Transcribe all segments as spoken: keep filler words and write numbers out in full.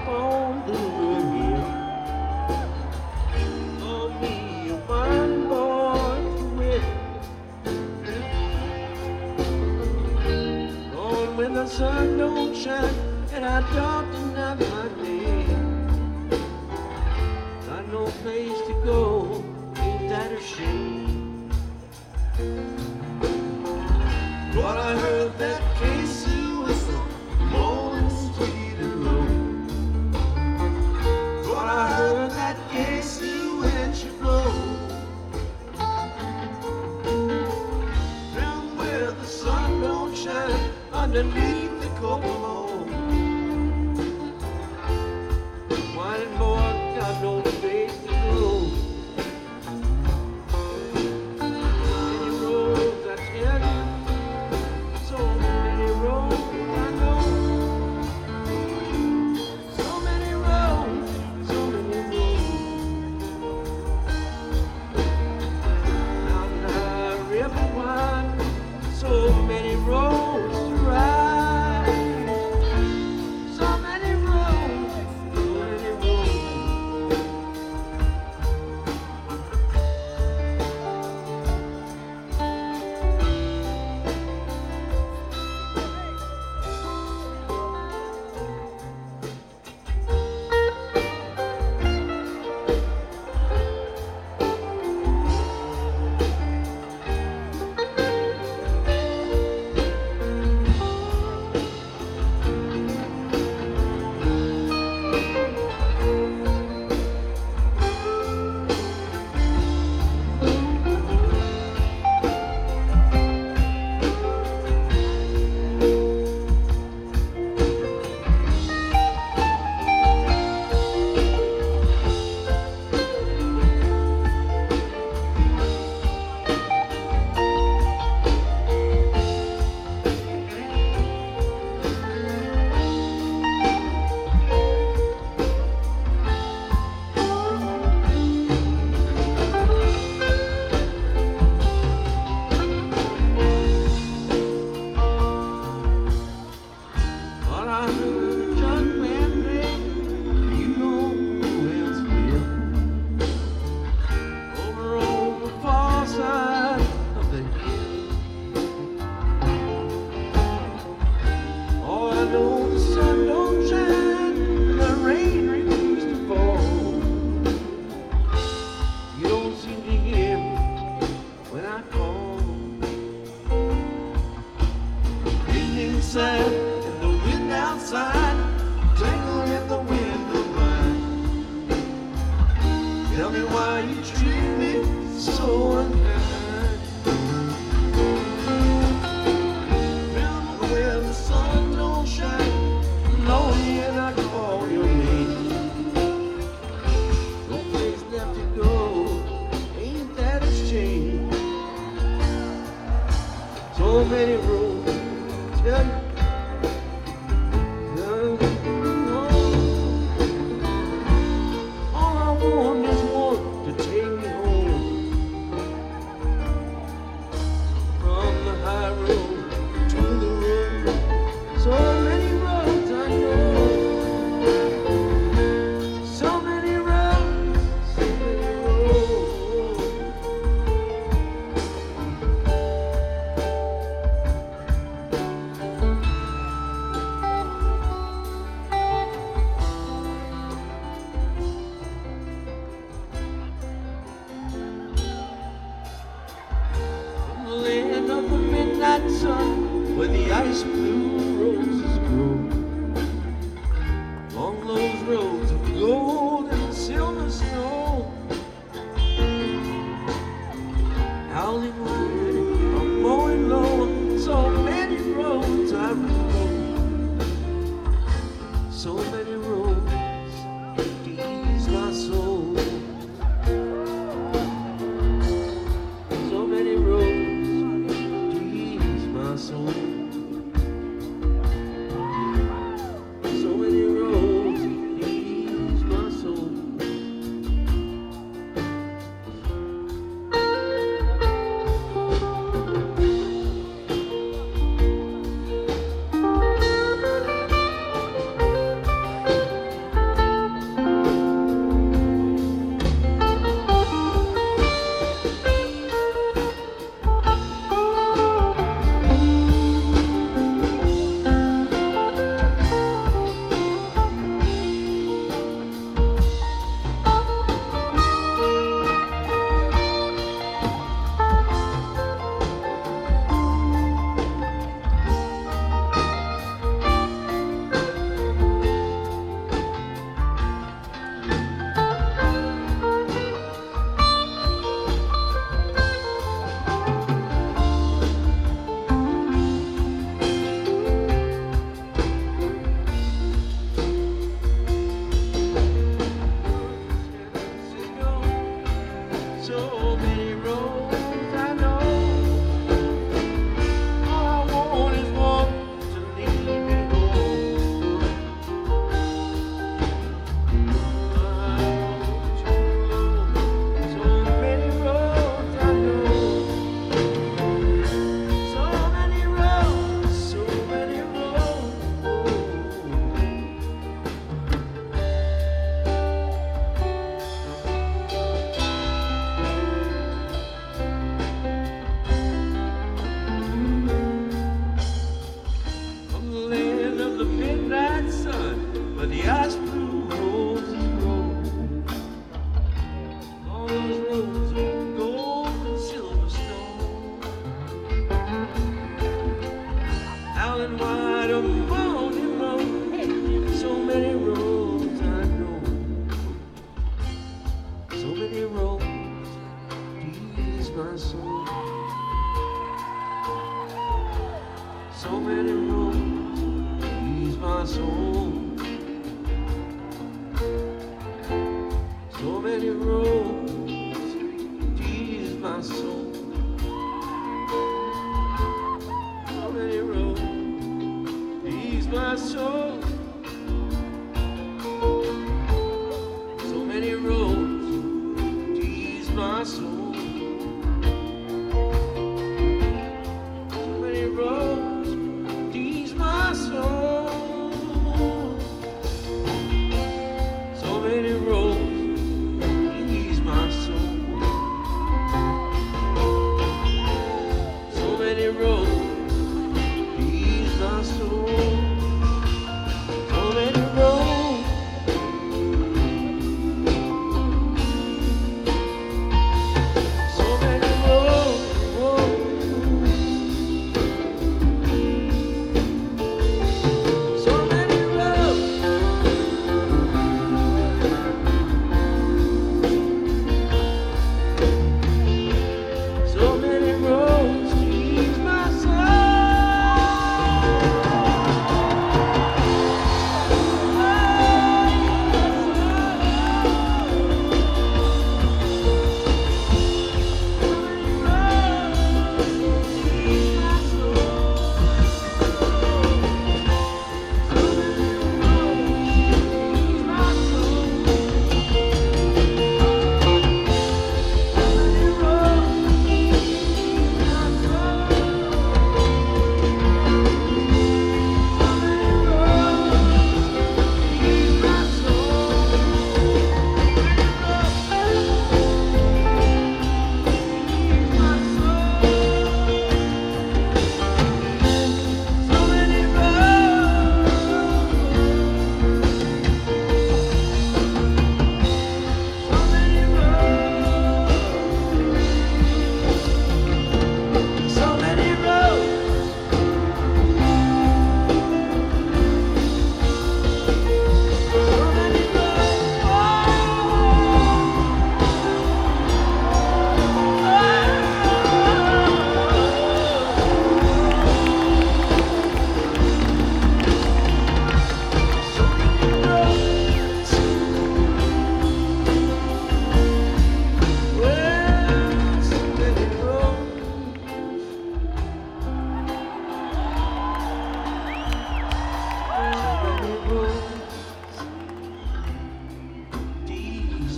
on the hill. Oh, me, a fine boy to win. Lord, when the sun don't shine and I darken out my day, got no place to go, ain't that a shame? But I heard that Casey whistle, blowing sweet and low. But I heard that Casey when she blow. Down where the sun don't shine, underneath the Kokomo. Whining boy got no place to go. Many roads I tell you, so many roads I know. So many roads, so many roads. Down the river wide, so many roads to ride. So many roads, so many roads. But I heard John Manley, you know who else will, over on the far side of the hill. Oh, I know the sun don't shine, and the rain refuses to fall. You don't seem to hear me when I call. Evening sound and the wind outside, tangled in the window blind. Tell me why you treat me so unkind. Down where the sun don't shine, lonely and I call your name. No place left to go, ain't that a shame? So many roads, tell you. All I want is one to take me home, from the high road to the road. So many roads I know, so many roads, so many roads. From the land of the midnight sun, where the ice blue roses grow, along those roads of gold and silver snow, howling wide, I'm mowing low. So many roads I rode, so many roads to ease my soul. So many roads to ease my soul.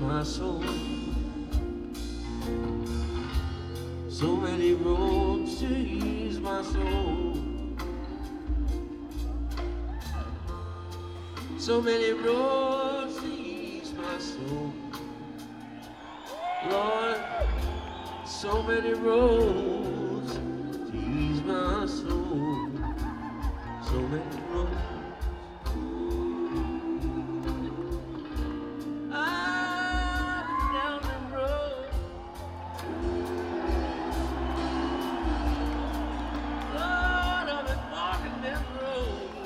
my soul. So many roads to ease my soul. So many roads to ease my soul. Lord, so many roads to ease my soul. So many roads. I've been down the road. Lord, I've been walking them roads.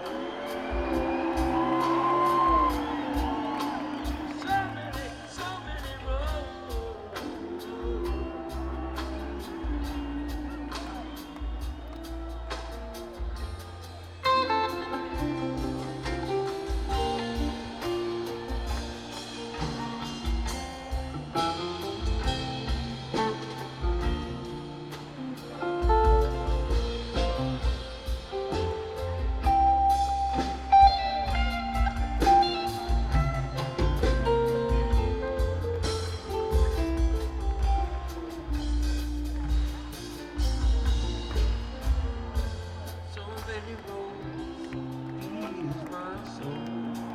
So many, so many roads. So many roads ease my soul.